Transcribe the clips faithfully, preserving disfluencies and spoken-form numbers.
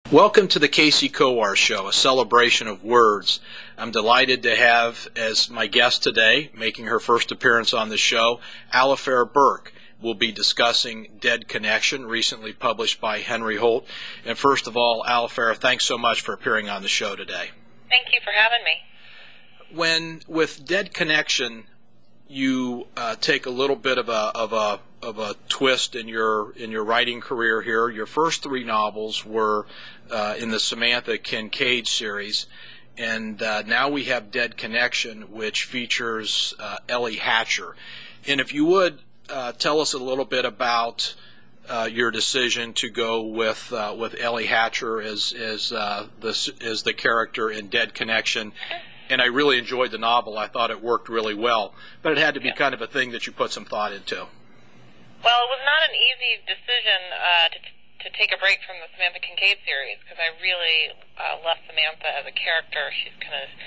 Welcome to the Casey Kowar Show, a celebration of words. I'm delighted to have as my guest today, making her first appearance on the show, Alifair Burke. We'll be discussing Dead Connection, recently published by Henry Holt. And first of all, Alifair, thanks so much for appearing on the show today. Thank you for having me. When with Dead Connection, you uh, take a little bit of a of a of a twist in your in your writing career here. Your first three novels were uh, in the Samantha Kincaid series, and uh, now we have Dead Connection, which features uh, Ellie Hatcher. And if you would uh, tell us a little bit about uh, your decision to go with uh, with Ellie Hatcher as as uh, the as the character in Dead Connection. And I really enjoyed the novel. I thought it worked really well, but it had to be kind of a thing that you put some thought into. Well, it was not an easy decision uh, to to take a break from the Samantha Kincaid series because I really uh, love Samantha as a character. She's kind of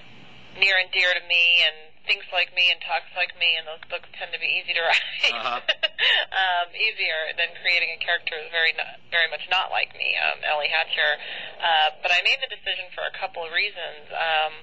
near and dear to me, and thinks like me and talks like me, and those books tend to be easy to write. Uh-huh. um, easier than creating a character who's very not, very much not like me, um, Ellie Hatcher. Uh, but I made the decision for a couple of reasons. Um,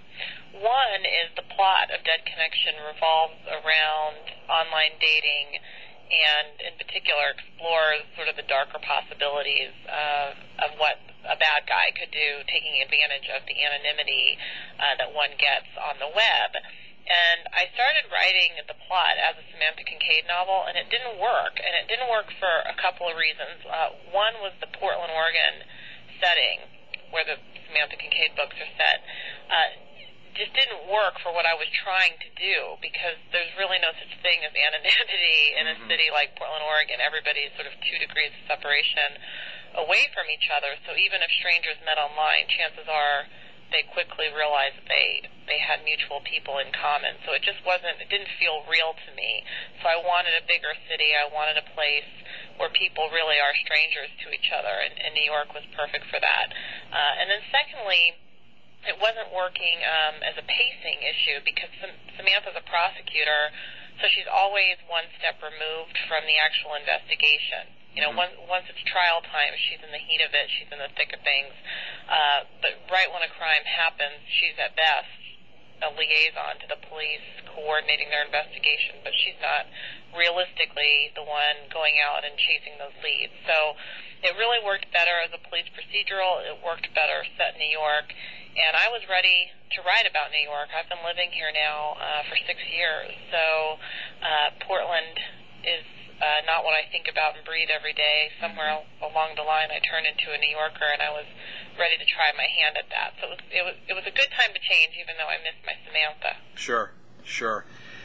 one is the plot of Dead Connection revolves around online dating, and in particular explores sort of the darker possibilities of, of what a bad guy could do, taking advantage of the anonymity uh, that one gets on the web. And I started writing the plot as a Samantha Kincaid novel, and it didn't work. And it didn't work for a couple of reasons. Uh, one was the Portland, Oregon setting, where the Samantha Kincaid books are set. Uh, just didn't work for what I was trying to do, because there's really no such thing as anonymity in a city like Portland, Oregon. Everybody's sort of two degrees of separation away from each other. So even if strangers met online, chances are they quickly realized that they they had mutual people in common. So it just wasn't, it didn't feel real to me. So I wanted a bigger city. I wanted a place where people really are strangers to each other, and, and New York was perfect for that. Uh, and then secondly, it wasn't working um, as a pacing issue, because Sam- Samantha's a prosecutor, so she's always one step removed from the actual investigation. You know, once, once it's trial time, she's in the heat of it, she's in the thick of things. Uh, but right when a crime happens, she's at best a liaison to the police, coordinating their investigation, but she's not realistically the one going out and chasing those leads. So it really worked better as a police procedural. It worked better set in New York. And I was ready to write about New York. I've been living here now uh, for six years. So uh, Portland is Uh, not what I think about and breathe every day. Somewhere along the line, I turned into a New Yorker, and I was ready to try my hand at that. So it was, it was, it was a good time to change, even though I missed my Samantha. Sure, sure.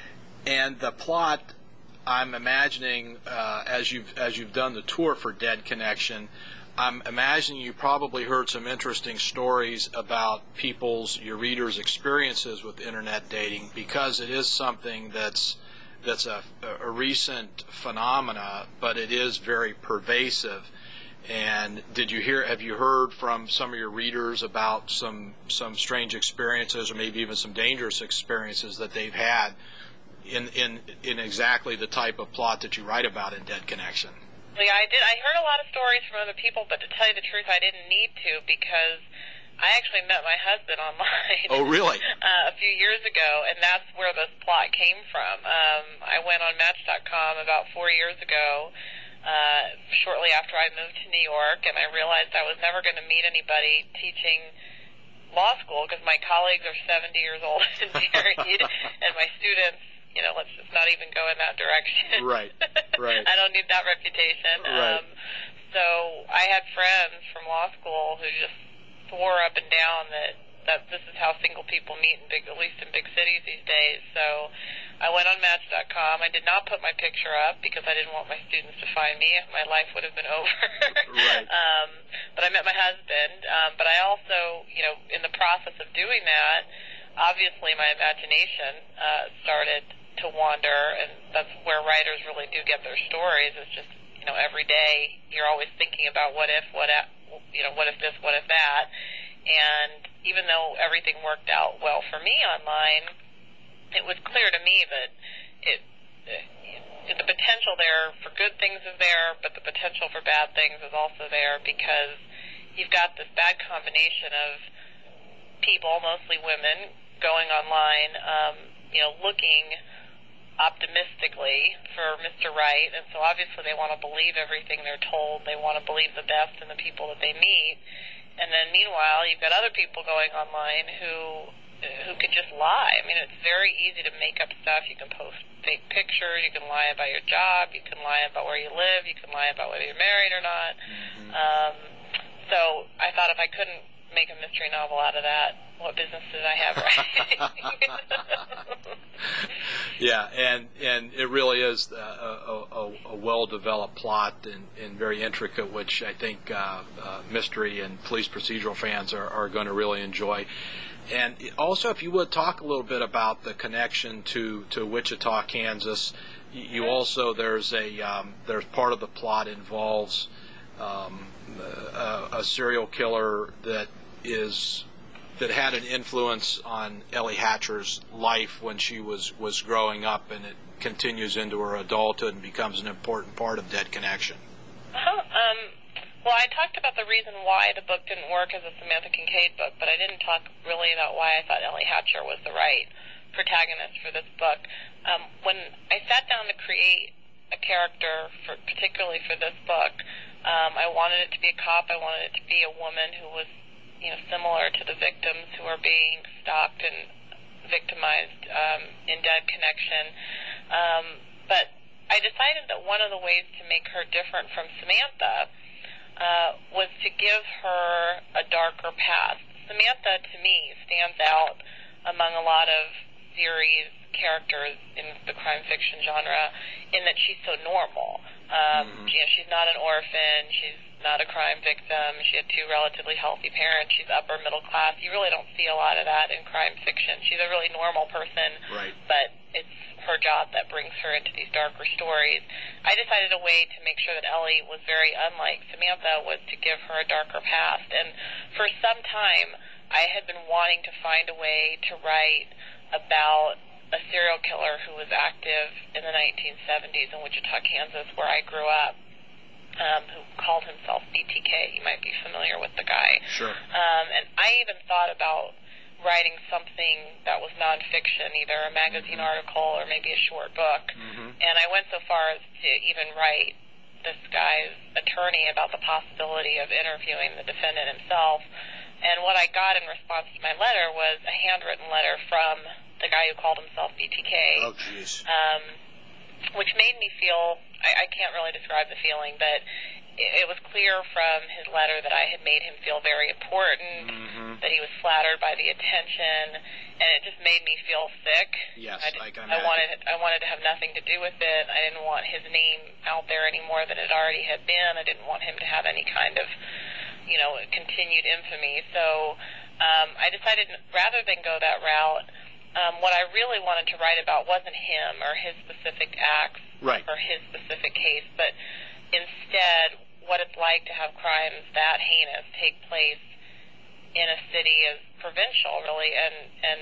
And the plot, I'm imagining, uh, as you've as you've done the tour for Dead Connection, I'm imagining you probably heard some interesting stories about people's, your readers' experiences with internet dating, because it is something that's that's a, a recent phenomena, but it is very pervasive. And did you hear, have you heard from some of your readers about some some strange experiences, or maybe even some dangerous experiences that they've had in in, in exactly the type of plot that you write about in Dead Connection? Yeah, I did. I heard a lot of stories from other people, but to tell you the truth, I didn't need to, because I actually met my husband online. Oh, really? uh, a few years ago, and that's where this plot came from. Um, I went on Match dot com about four years ago, uh, shortly after I moved to New York, and I realized I was never going to meet anybody teaching law school, because my colleagues are seventy years old and married, and my students, you know, let's just not even go in that direction. Right, right. I don't need that reputation. Right. Um, so I had friends from law school who just swore up and down that, that this is how single people meet, in big, at least in big cities these days. So I went on Match dot com. I did not put my picture up because I didn't want my students to find me. My life would have been over. Right. Um, but I met my husband. Um, but I also, you know, in the process of doing that, obviously my imagination uh, started to wander, and that's where writers really do get their stories. It's just, you know, every day you're always thinking about what if, what if, you know, what if this, what if that. And even though everything worked out well for me online, it was clear to me that it, it the potential there for good things is there, but the potential for bad things is also there, because you've got this bad combination of people, mostly women, going online, um, you know, looking optimistically for Mister Right, and so obviously they want to believe everything they're told. They want to believe the best in the people that they meet. And then meanwhile, you've got other people going online who who can just lie. I mean, it's very easy to make up stuff. You can post fake pictures. You can lie about your job. You can lie about where you live. You can lie about whether you're married or not. Mm-hmm. Um, so I thought if I couldn't make a mystery novel out of that, what business did I have, right? Yeah, and and it really is a, a, a well-developed plot and, and very intricate, which I think uh, uh, mystery and police procedural fans are, are going to really enjoy. And also, if you would talk a little bit about the connection to, to Wichita, Kansas. You also there's a um, there's part of the plot involves um, a, a serial killer that is that had an influence on Ellie Hatcher's life when she was, was growing up, and it continues into her adulthood and becomes an important part of Dead Connection. Uh-huh. Um, well, I talked about the reason why the book didn't work as a Samantha Kincaid book, but I didn't talk really about why I thought Ellie Hatcher was the right protagonist for this book. Um, when I sat down to create a character, for, particularly for this book, um, I wanted it to be a cop. I wanted it to be a woman who was, you know, similar to the victims who are being stalked and victimized um, in Dead Connection. Um, but I decided that one of the ways to make her different from Samantha uh, was to give her a darker past. Samantha, to me, stands out among a lot of series characters in the crime fiction genre in that she's so normal. Um, mm-hmm. you know, she's not an orphan. She's not a crime victim. She had two relatively healthy parents. She's upper middle class. You really don't see a lot of that in crime fiction. She's a really normal person, right. But it's her job that brings her into these darker stories. I decided a way to make sure that Ellie was very unlike Samantha was to give her a darker past. And for some time, I had been wanting to find a way to write about a serial killer who was active in the nineteen seventies in Wichita, Kansas, where I grew up, um, who called himself B T K. You might be familiar with the guy. Sure. Um, and I even thought about writing something that was nonfiction, either a magazine mm-hmm. article or maybe a short book. Mm-hmm. And I went so far as to even write this guy's attorney about the possibility of interviewing the defendant himself. And what I got in response to my letter was a handwritten letter from the guy who called himself B T K. Oh, jeez. Um, which made me feel, I, I can't really describe the feeling, but it, it was clear from his letter that I had made him feel very important, mm-hmm. that he was flattered by the attention, and it just made me feel sick. Yes, I, did, I can I imagine. wanted, I wanted to have nothing to do with it. I didn't want his name out there any more than it already had been. I didn't want him to have any kind of, you know, continued infamy. So um, I decided rather than go that route, Um, what I really wanted to write about wasn't him or his specific acts right. or his specific case, but instead what it's like to have crimes that heinous take place in a city as provincial, really, and, and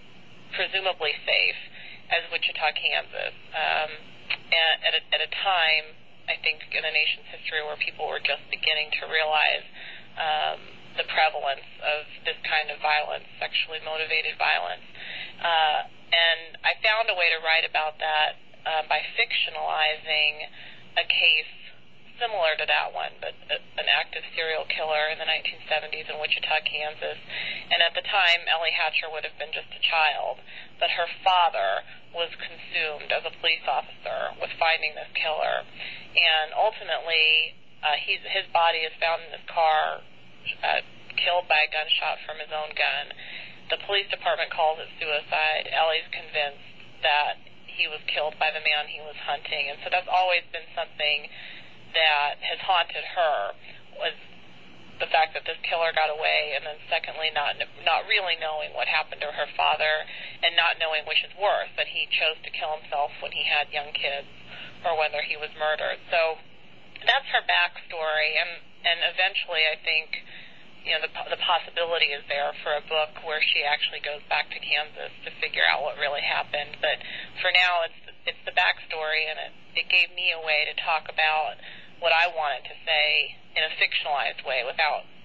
presumably safe as Wichita, Kansas. Um, and at a, at a time, I think, in the nation's history where people were just beginning to realize um, the prevalence of this kind of violence, sexually motivated violence. Uh, and I found a way to write about that uh, by fictionalizing a case similar to that one, but a, an active serial killer in the nineteen seventies in Wichita, Kansas. And at the time, Ellie Hatcher would have been just a child, but her father was consumed as a police officer with finding this killer. And ultimately, uh, he's, his body is found in this car, uh, killed by a gunshot from his own gun. The police department calls it suicide. Ellie's convinced that he was killed by the man he was hunting. And so that's always been something that has haunted her, was the fact that this killer got away, and then secondly, not not really knowing what happened to her father, and not knowing which is worse, that he chose to kill himself when he had young kids, or whether he was murdered. So that's her backstory, and, and eventually I think, you know, the, the possibility is there for a book where she actually goes back to Kansas to figure out what really happened. But for now, it's it's the backstory, and it, it gave me a way to talk about what I wanted to say in a fictionalized way without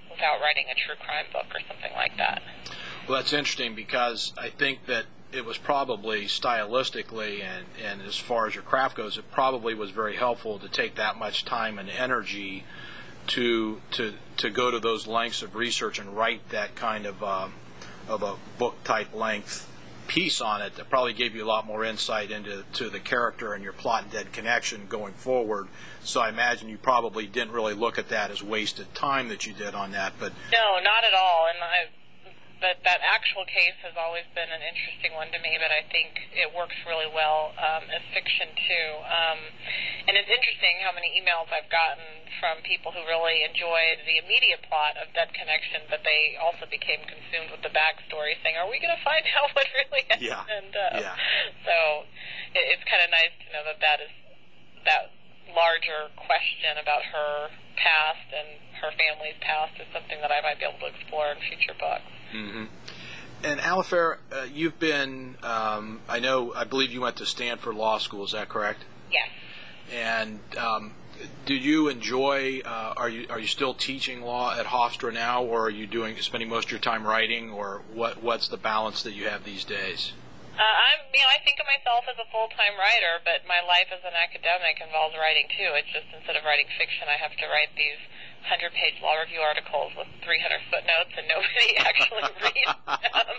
without writing a true crime book or something like that. Well, that's interesting because I think that it was probably stylistically and, and as far as your craft goes, it probably was very helpful to take that much time and energy to to to go to those lengths of research and write that kind of uh, of a book type length piece on it that probably gave you a lot more insight into to the character and your plot and dead connection going forward. So I imagine you probably didn't really look at that as wasted time that you did on that. But no, not at all. And I, but that actual case has always been an interesting one to me. But I think it works really well um, as fiction too. Um, and it's interesting how many emails I've gotten from people who really enjoyed the immediate plot of Dead Connection, but they also became consumed with the backstory, saying, "Are we going to find out what really happened?" Yeah. Uh, yeah. So it, it's kind of nice to know that that is that larger question about her past and her family's past is something that I might be able to explore in future books. Mm-hmm. And Alifair, uh, you've been, um, I know, I believe you went to Stanford Law School, is that correct? Yes. And um, do you enjoy, uh, are you are you still teaching law at Hofstra now, or are you doing spending most of your time writing, or what what's the balance that you have these days? Uh, I'm, you know, I think of myself as a full-time writer, but my life as an academic involves writing too. It's just instead of writing fiction, I have to write these hundred-page law review articles with three hundred footnotes, and nobody actually reads them.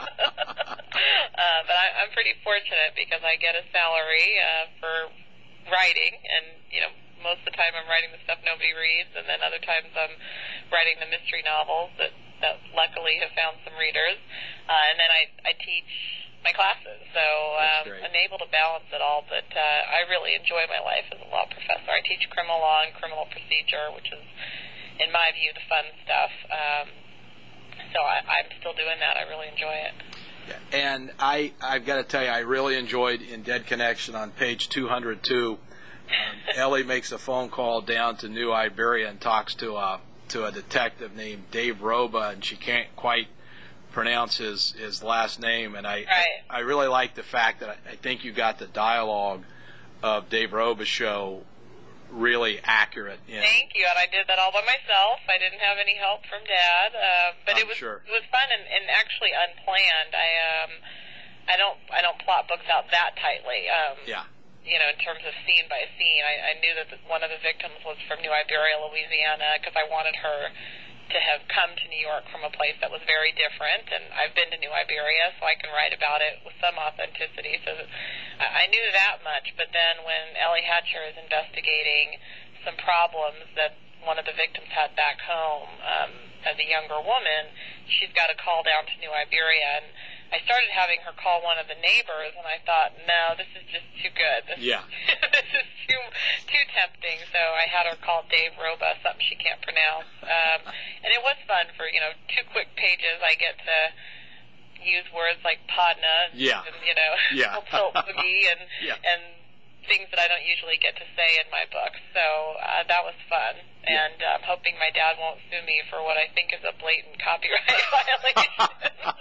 uh, but I, I'm pretty fortunate because I get a salary uh, for writing, and you know, most of the time I'm writing the stuff nobody reads, and then other times I'm writing the mystery novels that, that luckily have found some readers, uh, and then I, I teach my classes, so um, I'm able to balance it all, but uh, I really enjoy my life as a law professor. I teach criminal law and criminal procedure, which is, in my view, the fun stuff, um, so I, I'm still doing that. I really enjoy it. Yeah. And I, I've got to tell you, I really enjoyed in Dead Connection on page two hundred two, um, Ellie makes a phone call down to New Iberia and talks to a, to a detective named Dave Roba, and she can't quite pronounce his, his last name, and I, right. I I really like the fact that I, I think you got the dialogue of Dave Roba's show really accurate. In, Thank you, and I did that all by myself. I didn't have any help from Dad, uh, but I'm it was sure. it was fun and, and actually unplanned. I um I don't I don't plot books out that tightly. Um, yeah. You know, in terms of scene by scene, I, I knew that the, one of the victims was from New Iberia, Louisiana, because I wanted her to have come to New York from a place that was very different, and I've been to New Iberia, so I can write about it with some authenticity. So I, I knew that much, but then when Ellie Hatcher is investigating some problems that one of the victims had back home um, as a younger woman, she's got to call down to New Iberia, and I started having her call one of the neighbors, and I thought, no, this is just too good. This, yeah. this is too too tempting. So I had her call Dave Roba, something she can't pronounce. Um, and it was fun for, you know, two quick pages. I get to use words like podna, yeah. and, you know, yeah. tilt boogie, and yeah. and things that I don't usually get to say in my books. So uh, that was fun. And uh, I'm hoping my dad won't sue me for what I think is a blatant copyright violation.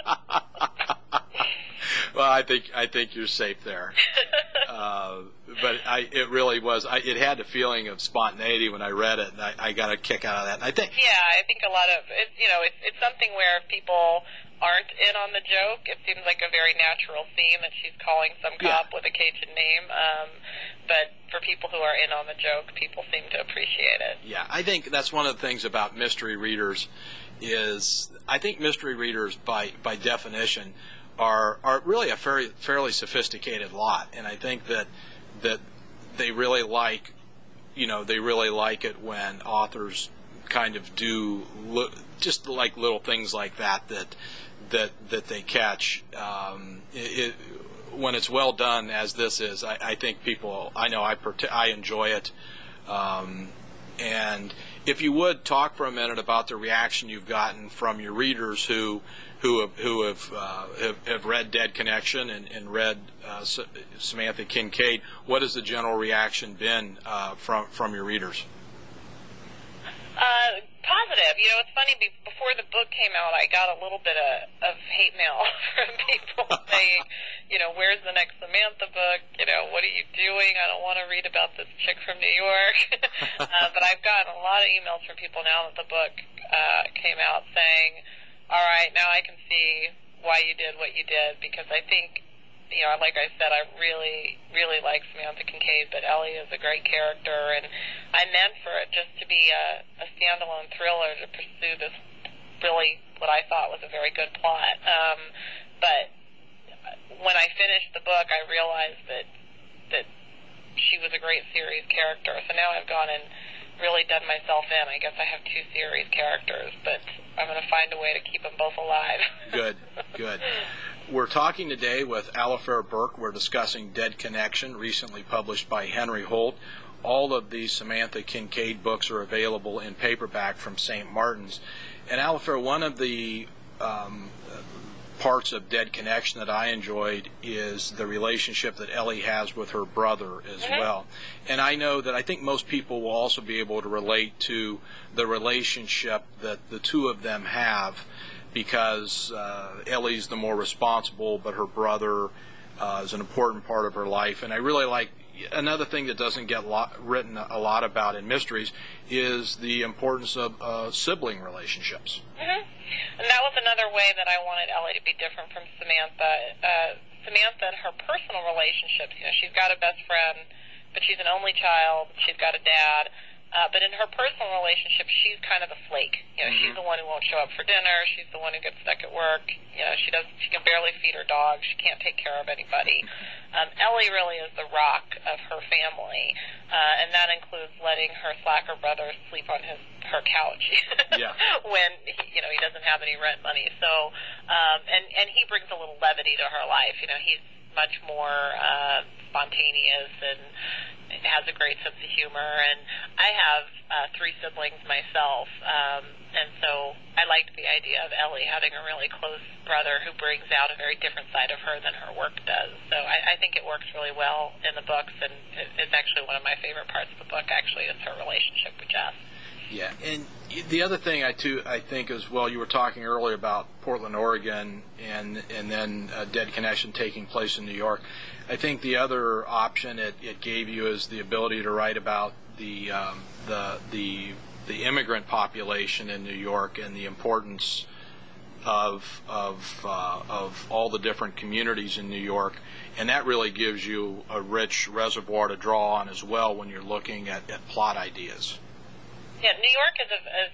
Well, I think I think you're safe there. uh, but I, it really was. I, it had the feeling of spontaneity when I read it, and I, I got a kick out of that. And I think. Yeah, I think a lot of it. You know, it's it's something where people aren't in on the joke. It seems like a very natural theme that she's calling some cop yeah. with a Cajun name. Um, but for people who are in on the joke, people seem to appreciate it. Yeah, I think that's one of the things about mystery readers is I think mystery readers by by definition are are really a fairly fairly sophisticated lot, and I think that that they really like you know they really like it when authors kind of do li- just like little things like that that that that they catch um, it, it, when it's well done as this is. I, I think people I know I part- I enjoy it. Um, and if you would talk for a minute about the reaction you've gotten from your readers who who have who have uh, have, have read Dead Connection and, and read uh, S- Samantha Kincaid, what has the general reaction been uh, from from your readers? Uh, positive. You know, it's funny. Be- before the book came out, I got a little bit of, of hate mail from people saying, you know, where's the next Samantha book? You know, what are you doing? I don't want to read about this chick from New York. uh, but I've gotten a lot of emails from people now that the book uh, came out saying, all right, now I can see why you did what you did, because I think, you know, like I said, I really, really like Samantha Kincaid, but Ellie is a great character, and I meant for it just to be a, a standalone thriller to pursue this really, what I thought was a very good plot. Um, but when I finished the book, I realized that that she was a great series character. So now I've gone and really done myself in. I guess I have two series characters, but I'm going to find a way to keep them both alive. Good, good. We're talking today with Alifair Burke. We're discussing Dead Connection, recently published by Henry Holt. All of these Samantha Kincaid books are available in paperback from Saint Martin's. And Alifair, one of the um, parts of Dead Connection that I enjoyed is the relationship that Ellie has with her brother as mm-hmm. well. And I know that I think most people will also be able to relate to the relationship that the two of them have, because uh, Ellie's the more responsible, but her brother uh, is an important part of her life. And I really like, another thing that doesn't get lot, written a lot about in mysteries is the importance of uh, sibling relationships. Mm-hmm. And that was another way that I wanted Ellie to be different from Samantha. Uh, Samantha and her personal relationships, you know, she's got a best friend, but she's an only child, she's got a dad. Uh, but in her personal relationship, she's kind of the flake. You know, mm-hmm. she's the one who won't show up for dinner. She's the one who gets stuck at work. You know, she does. She can barely feed her dog. She can't take care of anybody. Um, Ellie really is the rock of her family, uh, and that includes letting her slacker brother sleep on his her couch yeah. when he, you know he doesn't have any rent money. So, um, and and he brings a little levity to her life. You know, he's much more uh, spontaneous and has a great sense of humor. And I have uh, three siblings myself, um, and so I liked the idea of Ellie having a really close brother who brings out a very different side of her than her work does. So I, I think it works really well in the books, and it, it's actually one of my favorite parts of the book, actually, is her relationship with Jess. Yeah, and the other thing I too I think is, well, you were talking earlier about Portland, Oregon, and and then uh, Dead Connection taking place in New York. I think the other option it, it gave you is the ability to write about the um, the the the immigrant population in New York and the importance of of uh, of all the different communities in New York, and that really gives you a rich reservoir to draw on as well when you're looking at, at plot ideas. Yeah, New York is, a, is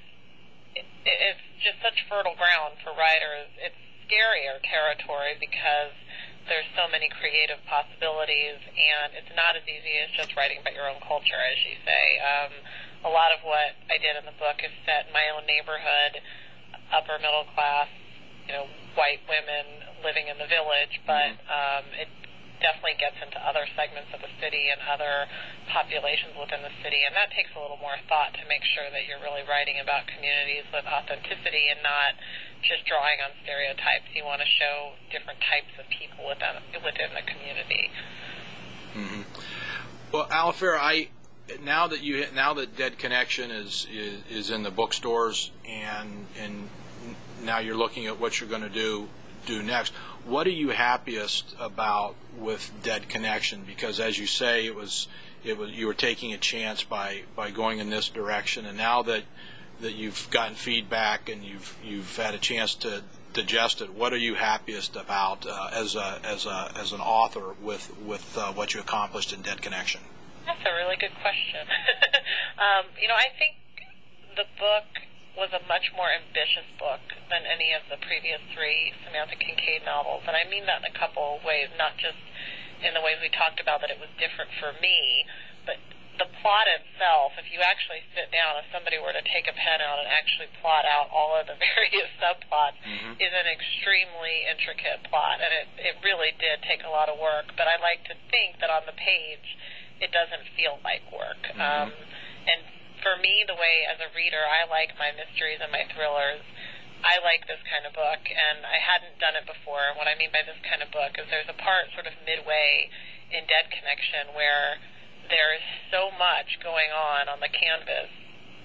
it's just such fertile ground for writers. It's scarier territory because there's so many creative possibilities, and it's not as easy as just writing about your own culture, as you say. Um, a lot of what I did in the book is set in my own neighborhood, upper middle class, you know, white women living in the village, but um, it definitely gets into other segments of the city and other populations within the city, and that takes a little more thought to make sure that you're really writing about communities with authenticity and not just drawing on stereotypes. You want to show different types of people within within the community. Mm-hmm. Well, Alifair, I now that you now that Dead Connection is, is is in the bookstores, and and now you're looking at what you're going to do do next. What are you happiest about with Dead Connection? Because as you say, it was it was you were taking a chance by, by going in this direction, and now that that you've gotten feedback and you've you've had a chance to digest it, what are you happiest about uh, as a as a as an author with with uh, what you accomplished in Dead Connection? That's a really good question. um, you know, I think the book was a much more ambitious book than any of the previous three Samantha Kincaid novels. And I mean that in a couple of ways, not just in the ways we talked about that it was different for me, but the plot itself, if you actually sit down, if somebody were to take a pen out and actually plot out all of the various subplots, mm-hmm. is an extremely intricate plot. And it, it really did take a lot of work. But I like to think that on the page, it doesn't feel like work. Mm-hmm. Um, and for me, the way as a reader I like my mysteries and my thrillers, I like this kind of book, and I hadn't done it before. What I mean by this kind of book is there's a part sort of midway in Dead Connection where there is so much going on on the canvas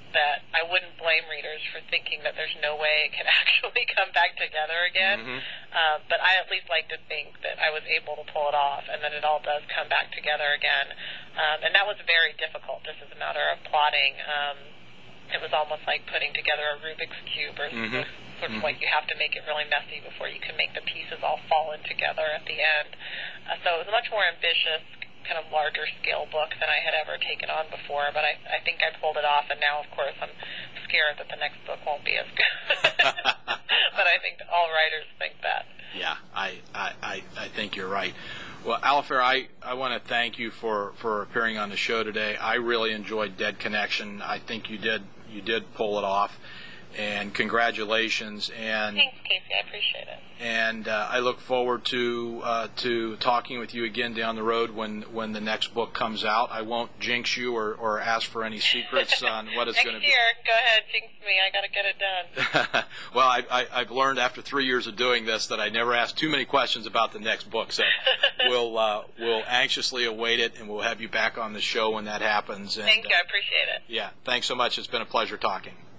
that I wouldn't blame readers for thinking that there's no way it can actually come back together again. Mm-hmm. Uh, but I at least like to think that I was able to pull it off and that it all does come back together again. Um, and that was very difficult, just as a matter of plotting. Um, it was almost like putting together a Rubik's Cube, or Mm-hmm. sort of Mm-hmm. like you have to make it really messy before you can make the pieces all fall in together at the end. Uh, so it was a much more ambitious, kind of larger scale book than I had ever taken on before, but I, I think I pulled it off, and now, of course, I'm scared that the next book won't be as good. But I think all writers think that. Yeah, I, I, I, I think you're right. Well, Alifair, I, I want to thank you for, for appearing on the show today. I really enjoyed Dead Connection. I think you did you did pull it off, and congratulations. And Thanks, Casey. I appreciate it. And uh, I look forward to uh, to talking with you again down the road when, when the next book comes out. I won't jinx you or, or ask for any secrets on what it's going to be. Next year, go ahead, jinx me. I got to get it done. Well, I, I, I've learned after three years of doing this that I never ask too many questions about the next book. So we'll uh, we'll anxiously await it, and we'll have you back on the show when that happens. And, Thank you. uh, I appreciate it. Yeah, thanks so much. It's been a pleasure talking.